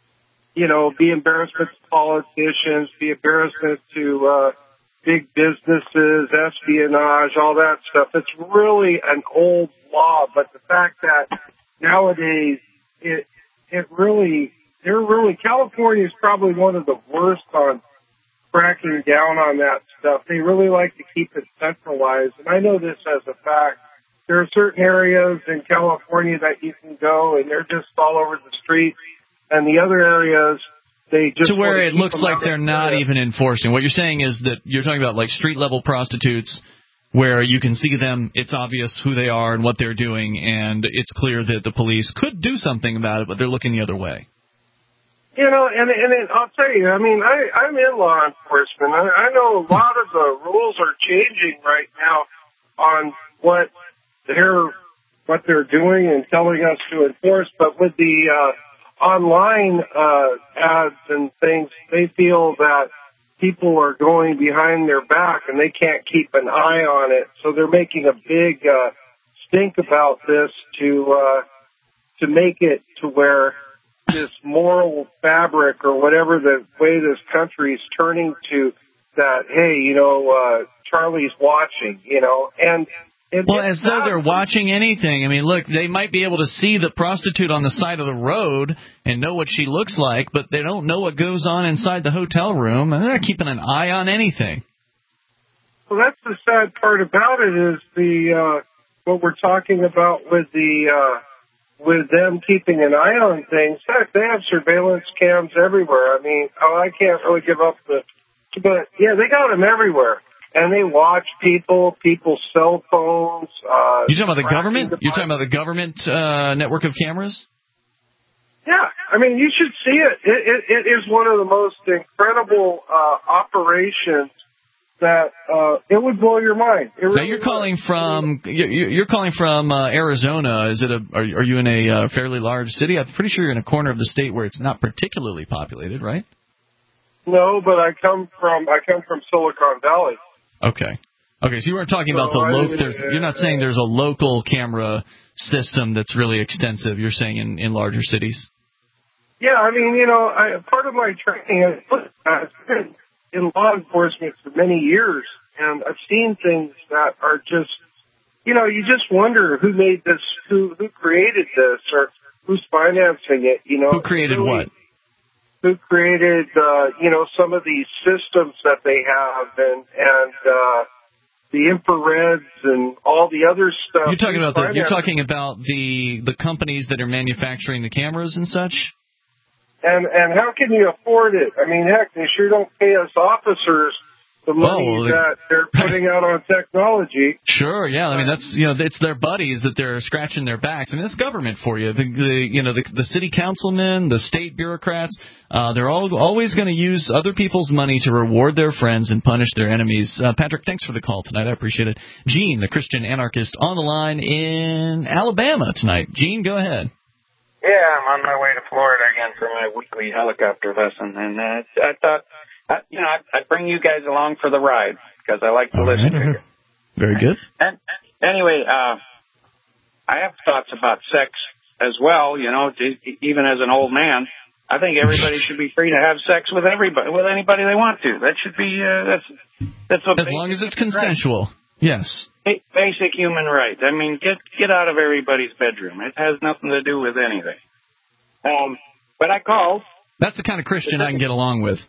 you know, be embarrassment to politicians, be embarrassment to uh, big businesses, espionage, all that stuff. It's really an old law, but the fact that nowadays it it really, they're really, California is probably one of the worst on cracking down on that stuff. They really like to keep it centralized, and I know this as a fact. There are certain areas in California that you can go, and they're just all over the street. And the other areas, they just... To where it looks like they're not even enforcing. What you're saying is that you're talking about like street-level prostitutes where you can see them, it's obvious who they are and what they're doing, and it's clear that the police could do something about it, but they're looking the other way. You know, and, and it, I'll tell you, I mean, I, I'm in law enforcement. I, I know a lot of the rules are changing right now on what they're, what they're doing and telling us to enforce, but with the... Uh, online uh, ads and things, they feel that people are going behind their back and they can't keep an eye on it. So they're making a big uh, stink about this to uh, to make it to where this moral fabric or whatever the way this country is turning to, that, hey, you know, uh, Charlie's watching, you know, and It, well, as though they're watching anything. I mean, look, they might be able to see the prostitute on the side of the road and know what she looks like, but they don't know what goes on inside the hotel room, and they're not keeping an eye on anything. Well, that's the sad part about it is the uh, what we're talking about with the uh, with them keeping an eye on things. Heck, they have surveillance cams everywhere. I mean, oh, I can't really give up the, but yeah, they got them everywhere. And they watch people, people's cell phones. Uh, You're talking about the government? You're talking about the government uh, network of cameras? Yeah. I mean, you should see it. It, it, it is one of the most incredible uh, operations that uh, it would blow your mind. It really now, you're calling would. from you're, you're calling from uh, Arizona. Is it a? Are, are you in a uh, fairly large city? I'm pretty sure you're in a corner of the state where it's not particularly populated, right? No, but I come from I come from Silicon Valley. Okay. Okay, so you weren't talking about the local... You're not saying there's a local camera system that's really extensive. You're saying in, in larger cities? Yeah, I mean, you know, I, part of my training, I've been in law enforcement for many years, and I've seen things that are just, you know, you just wonder who made this, who who created this, or who's financing it, you know. Who created really, what? Who created, uh, you know, some of these systems that they have and, and, uh, the infrareds and all the other stuff. You're talking about the, you're talking about the, the companies that are manufacturing the cameras and such? And, and how can you afford it? I mean, heck, they sure don't pay us officers the money Oh, well, that they're putting out on technology. Sure, yeah. I mean, that's you know, it's their buddies that they're scratching their backs. I mean, it's government for you. The, the you know, the, the city councilmen, the state bureaucrats, uh, they're all always going to use other people's money to reward their friends and punish their enemies. Uh, Patrick, thanks for the call tonight. I appreciate it. Gene, the Christian anarchist, on the line in Alabama tonight. Gene, go ahead. Yeah, I'm on my way to Florida again for my weekly helicopter lesson, and uh, I thought, uh, you know, I'd, I'd bring you guys along for the ride because I like to All listen right. to you. Very good. And anyway, uh, I have thoughts about sex as well. You know, to, even as an old man, I think everybody should be free to have sex with everybody, with anybody they want to. That should be uh, that's that's what as long as it's consensual. Right. Yes. Basic human right. I mean, get get out of everybody's bedroom. It has nothing to do with anything. Um, but I called. That's the kind of Christian I can get along with.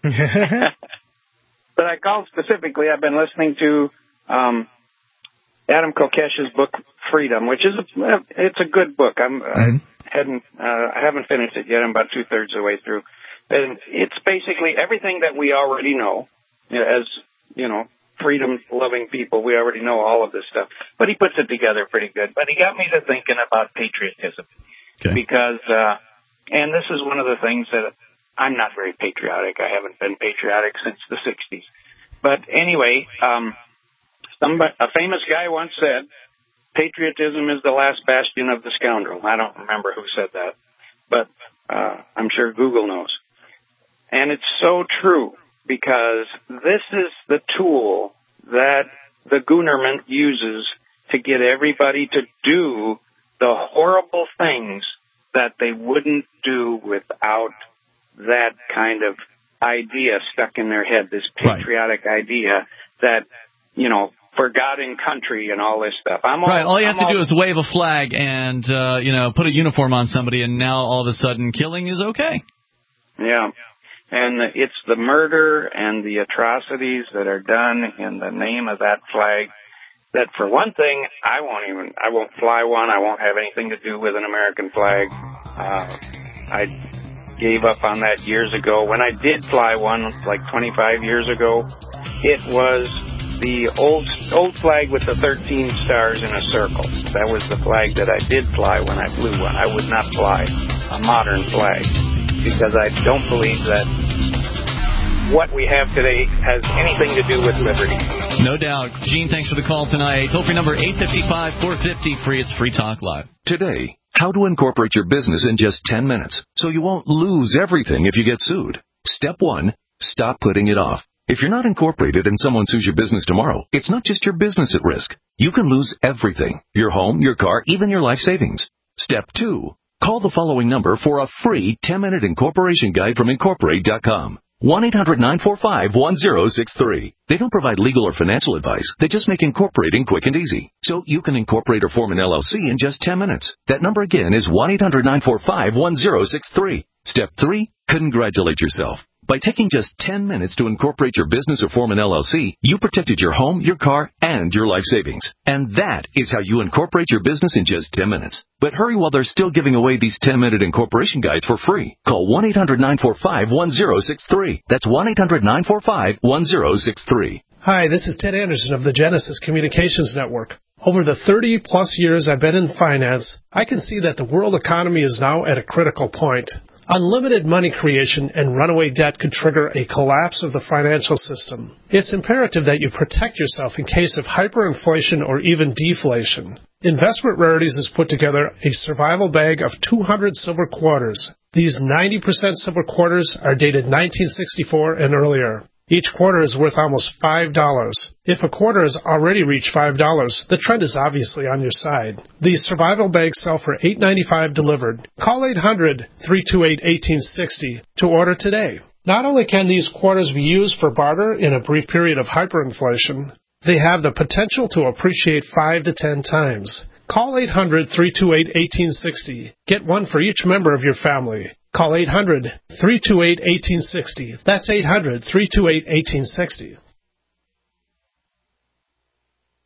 But I called specifically. I've been listening to um, Adam Kokesh's book Freedom, which is a, it's a good book. I'm mm-hmm. I hadn't uh, I haven't finished it yet. I'm about two thirds of the way through, and it's basically everything that we already know, you know, as you know. Freedom-loving people, we already know all of this stuff. But he puts it together pretty good. But he got me to thinking about patriotism. Okay. Because, uh, and this is one of the things that I'm not very patriotic. I haven't been patriotic since the sixties. But anyway, um, somebody, a famous guy once said, patriotism is the last bastion of the scoundrel. I don't remember who said that. But uh, I'm sure Google knows. And it's so true. Because this is the tool that the Goonerment uses to get everybody to do the horrible things that they wouldn't do without that kind of idea stuck in their head, this patriotic right. idea that, you know, for God and country and all this stuff. I'm all, right, all you have I'm to all, do is wave a flag and, uh, you know, put a uniform on somebody, and now all of a sudden killing is okay. Yeah. And it's the murder and the atrocities that are done in the name of that flag that, for one thing, I won't even, I won't fly one. I won't have anything to do with an American flag. Uh, I gave up on that years ago. When I did fly one, like twenty-five years ago, it was the old old flag with the thirteen stars in a circle. That was the flag that I did fly when I flew one. I would not fly a modern flag, because I don't believe that what we have today has anything to do with liberty. No doubt. Gene, thanks for the call tonight. Toll-free number eight five five, four five zero, free. It's Free Talk Live. Today, how to incorporate your business in just ten minutes so you won't lose everything if you get sued. Step one, stop putting it off. If you're not incorporated and someone sues your business tomorrow, it's not just your business at risk. You can lose everything. Your home, your car, even your life savings. Step two, call the following number for a free ten-minute incorporation guide from Incorporate dot com. one eight hundred nine four five one zero six three. They don't provide legal or financial advice. They just make incorporating quick and easy. So you can incorporate or form an L L C in just ten minutes. That number again is one eight hundred nine four five one zero six three. Step three, congratulate yourself. By taking just ten minutes to incorporate your business or form an L L C, you protected your home, your car, and your life savings. And that is how you incorporate your business in just ten minutes. But hurry while they're still giving away these ten-minute incorporation guides for free. Call one eight hundred nine four five one zero six three. That's one eight hundred nine four five one zero six three. Hi, this is Ted Anderson of the Genesis Communications Network. Over the thirty-plus years I've been in finance, I can see that the world economy is now at a critical point. Unlimited money creation and runaway debt could trigger a collapse of the financial system. It's imperative that you protect yourself in case of hyperinflation or even deflation. Investment Rarities has put together a survival bag of two hundred silver quarters. These ninety percent silver quarters are dated nineteen sixty-four and earlier. Each quarter is worth almost five dollars. If a quarter has already reached five dollars, the trend is obviously on your side. These survival bags sell for eight ninety-five delivered. Call eight hundred, three two eight, one eight six zero to order today. Not only can these quarters be used for barter in a brief period of hyperinflation, they have the potential to appreciate five to ten times. Call eight hundred, three two eight, one eight six zero. Get one for each member of your family. Call eight hundred, three two eight, one eight six zero. That's eight hundred, three two eight, one eight six zero.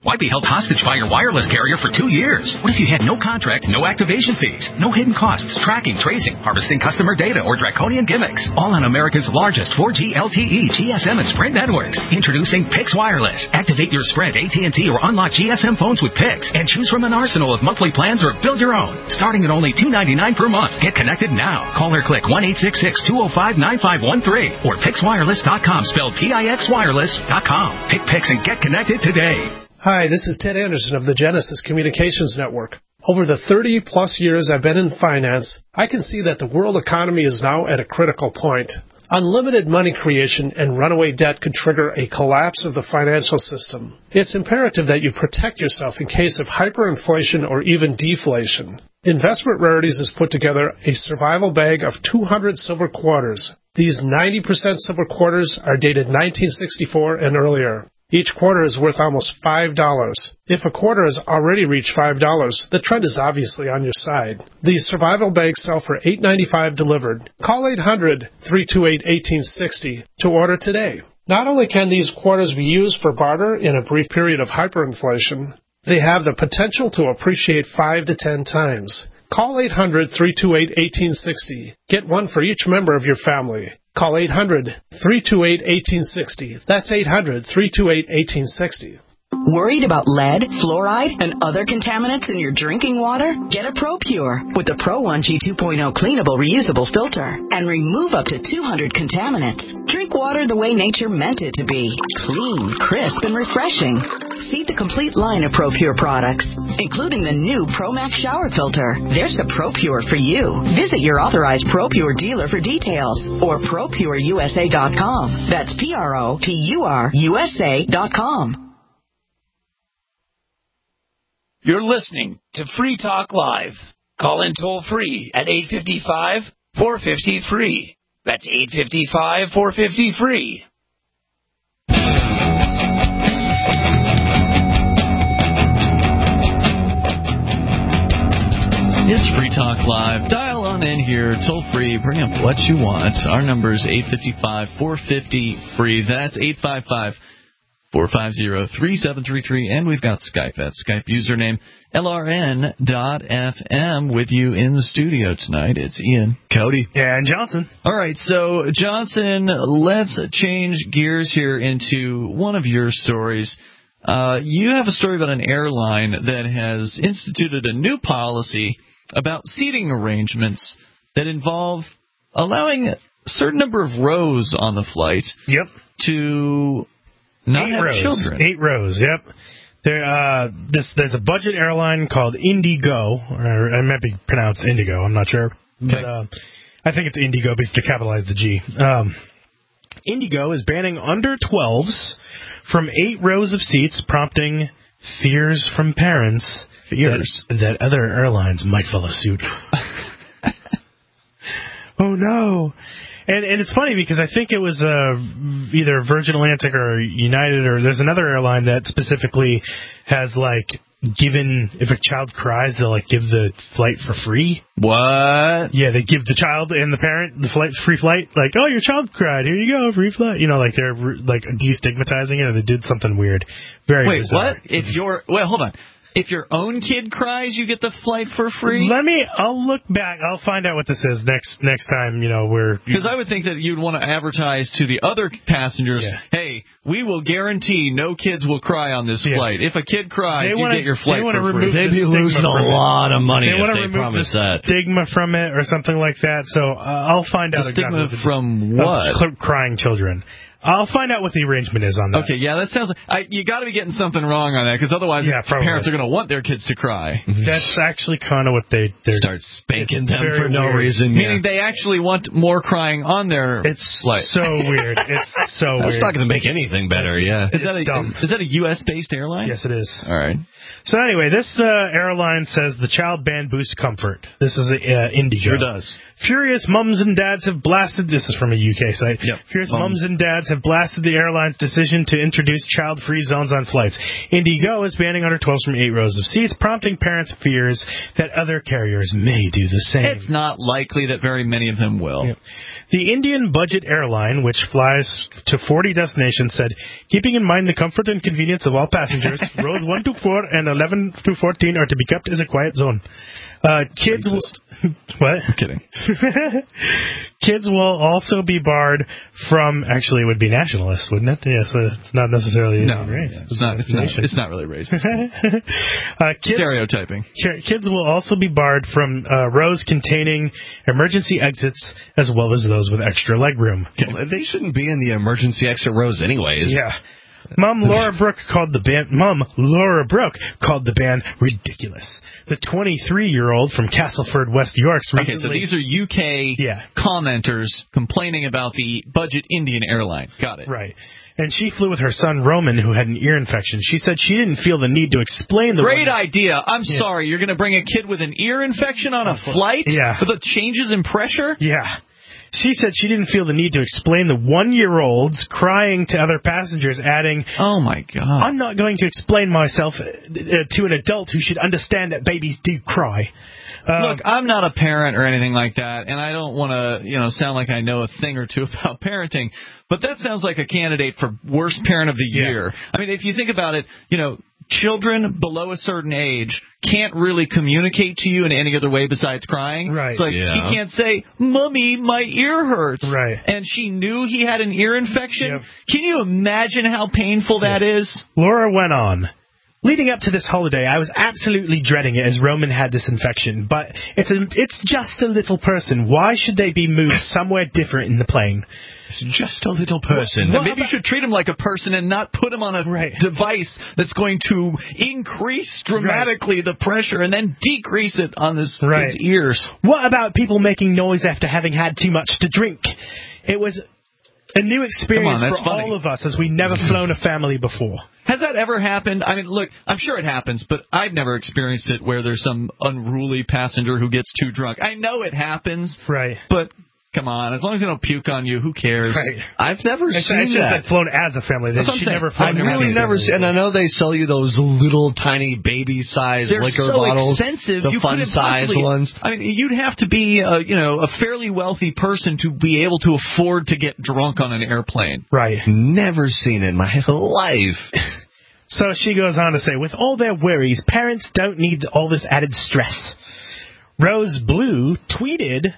Why be held hostage by your wireless carrier for two years? What if you had no contract, no activation fees, no hidden costs, tracking, tracing, harvesting customer data, or draconian gimmicks? All on America's largest four G L T E, G S M, and Sprint networks. Introducing Pix Wireless. Activate your Sprint, A T and T, or unlock G S M phones with Pix and choose from an arsenal of monthly plans or build your own. Starting at only two dollars and ninety-nine cents per month. Get connected now. Call or click one eight six six, two oh five, nine five one three or pix wireless dot com, spelled P I X wireless dot com. Pick Pix and get connected today. Hi, this is Ted Anderson of the Genesis Communications Network. Over the thirty-plus years I've been in finance, I can see that the world economy is now at a critical point. Unlimited money creation and runaway debt could trigger a collapse of the financial system. It's imperative that you protect yourself in case of hyperinflation or even deflation. Investment Rarities has put together a survival bag of two hundred silver quarters. These ninety percent silver quarters are dated nineteen sixty-four and earlier. Each quarter is worth almost five dollars. If a quarter has already reached five dollars, the trend is obviously on your side. These survival bags sell for eight dollars and ninety-five cents delivered. Call eight hundred, three two eight, one eight six zero to order today. Not only can these quarters be used for barter in a brief period of hyperinflation, they have the potential to appreciate five to ten times. Call eight hundred, three two eight, one eight six zero. Get one for each member of your family. Call eight hundred, three two eight, one eight six zero. That's eight hundred, three two eight, one eight six zero. Worried about lead, fluoride, and other contaminants in your drinking water? Get a ProPure with the Pro one G two point oh cleanable reusable filter and remove up to two hundred contaminants. Drink water the way nature meant it to be. Clean, crisp, and refreshing. See the complete line of ProPure products, including the new ProMax shower filter. There's a ProPure for you. Visit your authorized ProPure dealer for details or pro pure U S A dot com. That's P R O P U R U S A dot com. You're listening to Free Talk Live. Call in toll free at eight five five, four five zero, free. That's eight five five, four five zero, free. It's Free Talk Live. Dial on in here, toll free. Bring up what you want. Our number is eight five five, four five zero, free. That's eight five five, four five zero, three seven three three. And we've got Skype. That Skype username, L R N dot F M. With you in the studio tonight, it's Ian, Cody, and Johnson. All right, so, Johnson, let's change gears here into one of your stories. Uh, you have a story about an airline that has instituted a new policy about seating arrangements that involve allowing a certain number of rows on the flight. Yep. To not Eight have rows. children. Eight rows. Yep. There, uh, this there's a budget airline called Indigo, or it might be pronounced Indigo. I'm not sure, okay. but uh, I think it's Indigo because they capitalize the G. Um, Indigo is banning under twelves from eight rows of seats, prompting fears from parents fears that, that other airlines might follow suit. Oh no! And and it's funny because I think it was uh, either Virgin Atlantic or United, or there's another airline that specifically has like given, if a child cries, they'll like give the flight for free. What? Yeah, they give the child and the parent the flight free flight. Like, oh, your child cried, here you go, free flight. You know, like they're like destigmatizing it, or they did something weird. Very Wait, bizarre. what? If your well, hold on. If your own kid cries, you get the flight for free? Let me, I'll look back. I'll find out what this is next next time, you know, we're... Because I would think that you'd want to advertise to the other passengers, yeah. hey, we will guarantee no kids will cry on this yeah. flight. If a kid cries, they you wanna, get your flight for free. They'd be losing a lot of money they if they remove promise the that. Stigma from it or something like that. So uh, I'll find out. The stigma exactly from what? Cl- crying children. I'll find out what the arrangement is on that. Okay, yeah, that sounds like... I, you got to be getting something wrong on that, because otherwise yeah, parents are going to want their kids to cry. That's actually kind of what they... Start spanking them for no weird. reason. Yeah. Meaning they actually want more crying on their It's flight. so weird. It's so That's weird. That's not going to make anything better, yeah. Is that, a, is that a U S-based airline? Yes, it is. All right. So anyway, this uh, airline says the child ban boosts comfort. This is uh, Indigo. Sure does. Furious mums and dads have blasted... This is from a U K site. Yep. Furious mums. mums and dads have have blasted the airline's decision to introduce child-free zones on flights. Indigo is banning under twelves from eight rows of seats, prompting parents' fears that other carriers may do the same. It's not likely that very many of them will. Yeah. The Indian budget airline, which flies to forty destinations, said, keeping in mind the comfort and convenience of all passengers, rows one to four and eleven to fourteen are to be kept as a quiet zone. Uh, kids will, what? I'm kidding. Kids will also be barred from, actually it would be nationalist, wouldn't it? Yes, yeah, so it's not necessarily no, race. Yeah, it's, not, it's, not, it's not really racist. uh, kids, Stereotyping. Kids will also be barred from uh, rows containing emergency exits as well as those with extra legroom. Well, they shouldn't be in the emergency exit rows anyways. Yeah. Mom Laura Brooke called the band Mom Laura Brooke called the band ridiculous. The twenty-three-year-old from Castleford, West York. Okay, so these are U K yeah. commenters complaining about the budget Indian airline. Got it. Right. And she flew with her son Roman, who had an ear infection. She said she didn't feel the need to explain the Great one- idea. I'm yeah. sorry. You're going to bring a kid with an ear infection on a flight? Yeah. For the changes in pressure? Yeah. She said she didn't feel the need to explain the one-year-olds crying to other passengers, adding, "Oh, my God. I'm not going to explain myself uh, to an adult who should understand that babies do cry." Um, Look, I'm not a parent or anything like that, and I don't want to, you know, sound like I know a thing or two about parenting, but that sounds like a candidate for worst parent of the year. Yeah. I mean, if you think about it, you know, children below a certain age can't really communicate to you in any other way besides crying. Right. It's like, yeah. he can't say, "Mommy, my ear hurts." Right. And she knew he had an ear infection. Yep. Can you imagine how painful that yeah. is? Laura went on. Leading up to this holiday, I was absolutely dreading it as Roman had this infection, but it's a, it's just a little person. Why should they be moved somewhere different in the plane? It's just a little person. Well, maybe you should treat him like a person and not put him on a right. device that's going to increase dramatically right. the pressure and then decrease it on his, right. his ears. What about people making noise after having had too much to drink? It was a new experience on, for funny. all of us as we never flown a family before. Has that ever happened? I mean, look, I'm sure it happens, but I've never experienced it where there's some unruly passenger who gets too drunk. I know it happens, right? But come on, as long as they don't puke on you, who cares? Right. I've never it's, seen it's that. I've flown as a family. That's what I'm saying. Never flown I've really never seen, and I know they sell you those little tiny baby-sized They're liquor so bottles. expensive. The you fun-sized ones. I mean, you'd have to be, uh, you know, a fairly wealthy person to be able to afford to get drunk on an airplane. Right. Never seen it in my life. So she goes on to say, with all their worries, parents don't need all this added stress. Rose Blue tweeted,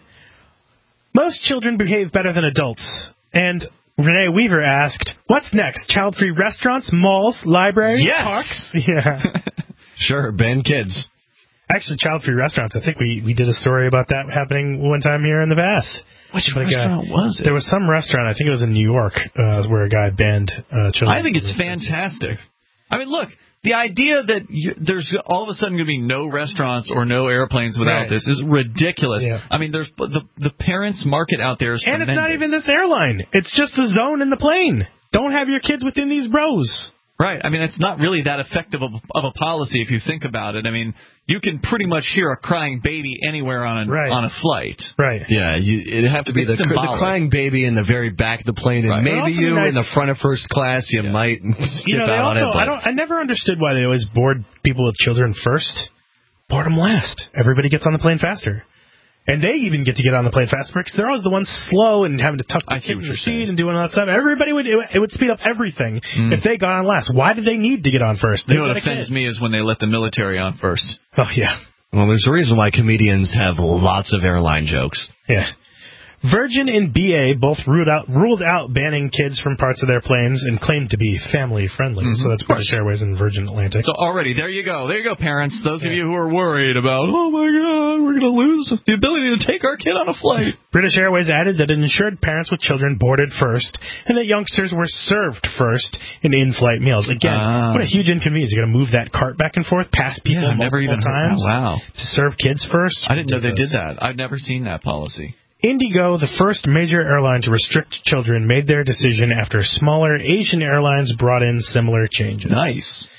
most children behave better than adults. And Renee Weaver asked, what's next? Child-free restaurants, malls, libraries, yes. parks? Yeah. Sure, ban kids. Actually, child-free restaurants. I think we, we did a story about that happening one time here in the Bass. Which like restaurant a, was it? There was some restaurant, I think it was in New York, uh, where a guy banned uh, children. I think it's fantastic. I mean, look, the idea that you, there's all of a sudden going to be no restaurants or no airplanes without right. this is ridiculous. Yeah. I mean, there's the the parents' market out there is and tremendous. It's not even this airline. It's just the zone in the plane. Don't have your kids within these rows. Right. I mean, it's not really that effective of, of a policy if you think about it. I mean, you can pretty much hear a crying baby anywhere on a, right. on a flight. Right. Yeah, you, it'd have to be the, the crying baby in the very back of the plane, and Right. maybe you nice. in the front of first class, you yeah. might skip you know, out also, on it. But I don't. I never understood why they always board people with children first. Board them last. Everybody gets on the plane faster. And they even get to get on the plane faster because they're always the ones slow and having to tuck the kid in the seat and doing all that stuff. Everybody would, it, it would speed up everything mm. if they got on last. Why did they need to get on first? They you know what offends me is when they let the military on first. Oh, yeah. Well, there's a reason why comedians have lots of airline jokes. Yeah. Virgin and B A both ruled out ruled out banning kids from parts of their planes and claimed to be family friendly. Mm-hmm. So that's British Airways and Virgin Atlantic. So already, there you go. There you go, parents. Those yeah. of you who are worried about, oh my God, we're going to lose the ability to take our kid on a flight. British Airways added that it ensured parents with children boarded first and that youngsters were served first in in-flight meals. Again, uh, what a huge inconvenience. You're going to move that cart back and forth past people yeah, multiple never even times heard, wow. to serve kids first. I didn't know they did that. I've never seen that policy. Indigo, the first major airline to restrict children, made their decision after smaller Asian airlines brought in similar changes. Nice.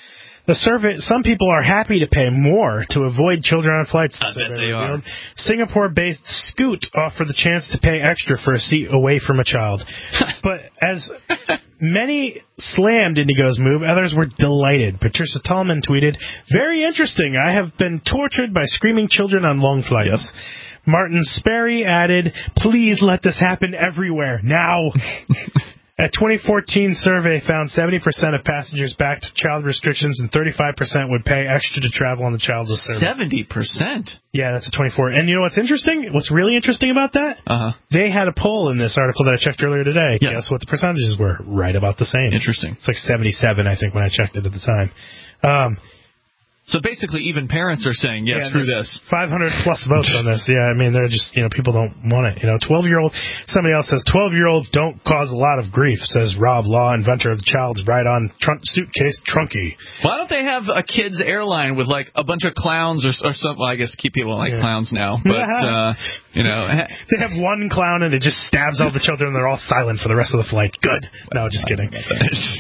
The survey. Some people are happy to pay more to avoid children on flights. I bet they are. Singapore-based Scoot offered the chance to pay extra for a seat away from a child. But as many slammed Indigo's move, others were delighted. Patricia Tallman tweeted, "Very interesting. I have been tortured by screaming children on long flights." Yep. Martin Sperry added, "Please let this happen everywhere, now." A twenty fourteen survey found seventy percent of passengers backed child restrictions and thirty-five percent would pay extra to travel on the childless service. seventy percent? Yeah, that's a twenty-four. And you know what's interesting? What's really interesting about that? Uh-huh. They had a poll in this article that I checked earlier today. Yeah. Guess what the percentages were? Right about the same. Interesting. It's like seventy-seven, I think, when I checked it at the time. Um, So basically, even parents are saying, yes, yeah, screw this. five hundred plus votes on this. Yeah, I mean, they're just, you know, people don't want it. You know, twelve-year-old, somebody else says, twelve-year-olds don't cause a lot of grief, says Rob Law, inventor of the child's ride-on trunk suitcase Trunky. Why don't they have a kids' airline with, like, a bunch of clowns or, or something? Well, I guess keep people like yeah. clowns now. But, uh, you know. They have one clown and it just stabs all the children and they're all silent for the rest of the flight. Good. No, just kidding. But,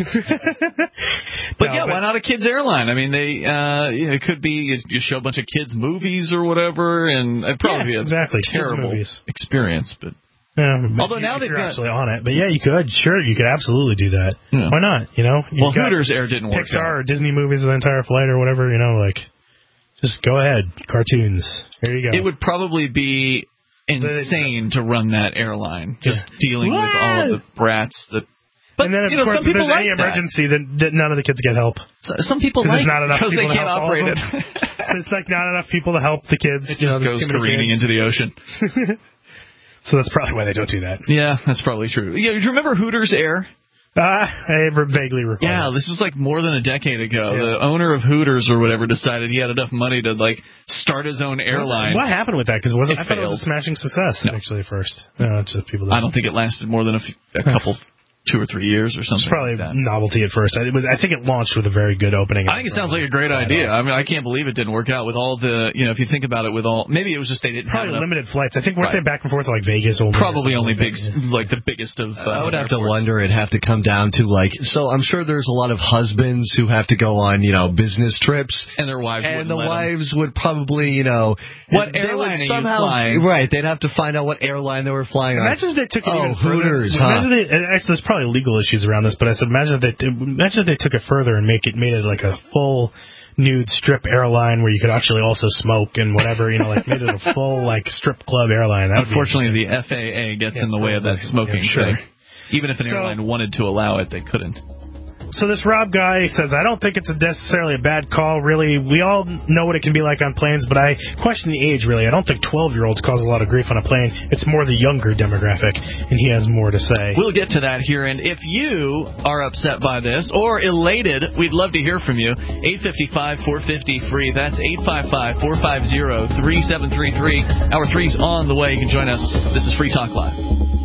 no, yeah, but, why not a kids' airline? I mean, they, uh, you know, it could be you show a bunch of kids' movies or whatever, and it'd probably yeah, be a exactly. terrible experience. But yeah, although you, now if they've you're got, actually on it, but yeah, you could. Sure, you could absolutely do that. Yeah. Why not? You know, well, Hooters Air didn't work. Pixar out. or Disney movies the entire flight or whatever. You know, like just go ahead, cartoons. There you go. It would probably be insane to run that airline, just yeah. dealing what? with all of the brats that. But, and then, of you know, course, some if people there's like any emergency, then, then none of the kids get help. So, some people like there's not enough because people they to can't help operate it. It's like not enough people to help the kids. It you just know, goes careening into the ocean. So that's probably why they don't do that. Yeah, that's probably true. Yeah, do you remember Hooters Air? Uh, I vaguely recall. Yeah, this was like more than a decade ago. Yeah. The owner of Hooters or whatever decided he had enough money to like start his own airline. What happened with that? Because wasn't it I thought failed. it was a smashing success no. actually at first. No, it's just people. That I don't think it lasted more than a, few, a couple. Two or three years or something. It's probably like that. Novelty at first. It was. I think it launched with a very good opening. I think it sounds like a great idea. I mean, I can't believe it didn't work out with all the, you know, if you think about it with all, maybe it was just they didn't probably have limited flights. I think weren't right. they back and forth to like Vegas? Only probably only like big, like the biggest of. Uh, I would have airports. to wonder. It'd have to come down to like. So I'm sure there's a lot of husbands who have to go on, you know, business trips, and their wives and wouldn't the let wives them. would probably, you know, what they airline would are somehow, you flying? Right, they'd have to find out what airline they were flying imagine on. Imagine if they took it oh, even further. Hooters, huh? Imagine they, actually, there's probably legal issues around this, but I said imagine if they imagine if they took it further and make it made it like a full nude strip airline where you could actually also smoke and whatever, you know, like made it a full like strip club airline. That Unfortunately, the F A A gets yeah, in the way of that smoking yeah, sure. thing. Even if an so, airline wanted to allow it, they couldn't. So this Rob guy says, I don't think it's a necessarily a bad call, really. We all know what it can be like on planes, but I question the age, really. I don't think twelve-year-olds cause a lot of grief on a plane. It's more the younger demographic, and he has more to say. We'll get to that here, and if you are upset by this or elated, we'd love to hear from you. eight five five, four five zero, free. That's eight five five, four five zero, three seven three three. Hour three's on the way. You can join us. This is Free Talk Live.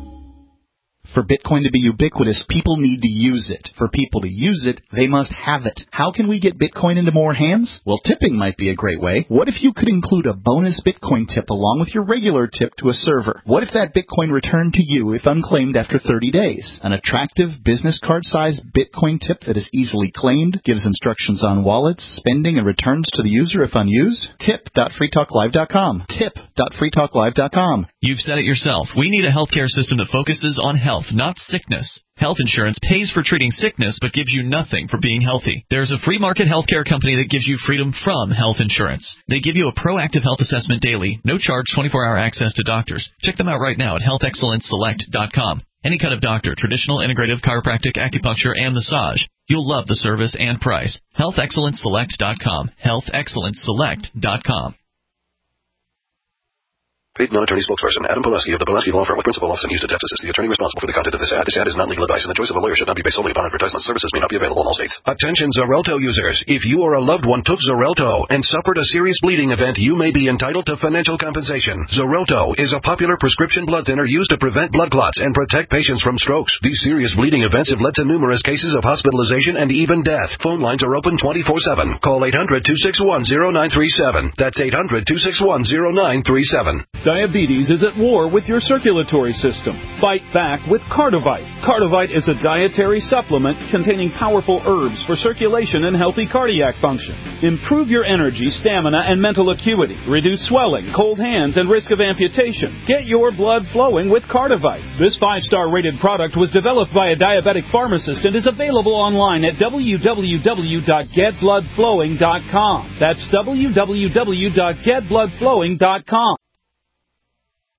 For Bitcoin to be ubiquitous, people need to use it. For people to use it, they must have it. How can we get Bitcoin into more hands? Well, tipping might be a great way. What if you could include a bonus Bitcoin tip along with your regular tip to a server? What if that Bitcoin returned to you if unclaimed after thirty days? An attractive business card-sized Bitcoin tip that is easily claimed, gives instructions on wallets, spending, and returns to the user if unused? tip dot free talk live dot com. tip dot free talk live dot com. You've said it yourself. We need a healthcare system that focuses on health, not sickness. Health insurance pays for treating sickness but gives you nothing for being healthy. There's a free market healthcare company that gives you freedom from health insurance. They give you a proactive health assessment daily, no charge, twenty-four hour access to doctors. Check them out right now at health excellence select dot com. Any kind of doctor, traditional, integrative, chiropractic, acupuncture, and massage. You'll love the service and price. health excellence select dot com. health excellence select dot com. Paid non-attorney spokesperson Adam Pileski of the Pileski Law Firm with principal office in Houston, Texas is the attorney responsible for the content of this ad. This ad is not legal advice, and the choice of a lawyer should not be based solely upon advertisement. Services may not be available in all states. Attention Xarelto users. If you or a loved one took Xarelto and suffered a serious bleeding event, you may be entitled to financial compensation. Xarelto is a popular prescription blood thinner used to prevent blood clots and protect patients from strokes. These serious bleeding events have led to numerous cases of hospitalization and even death. Phone lines are open twenty-four seven. Call eight hundred, two six one, zero nine three seven. That's eight hundred, two six one, zero nine three seven. Diabetes is at war with your circulatory system. Fight back with Cardivite. Cardivite is a dietary supplement containing powerful herbs for circulation and healthy cardiac function. Improve your energy, stamina, and mental acuity. Reduce swelling, cold hands, and risk of amputation. Get your blood flowing with Cardivite. This five-star rated product was developed by a diabetic pharmacist and is available online at w w w dot get blood flowing dot com. That's w w w dot get blood flowing dot com.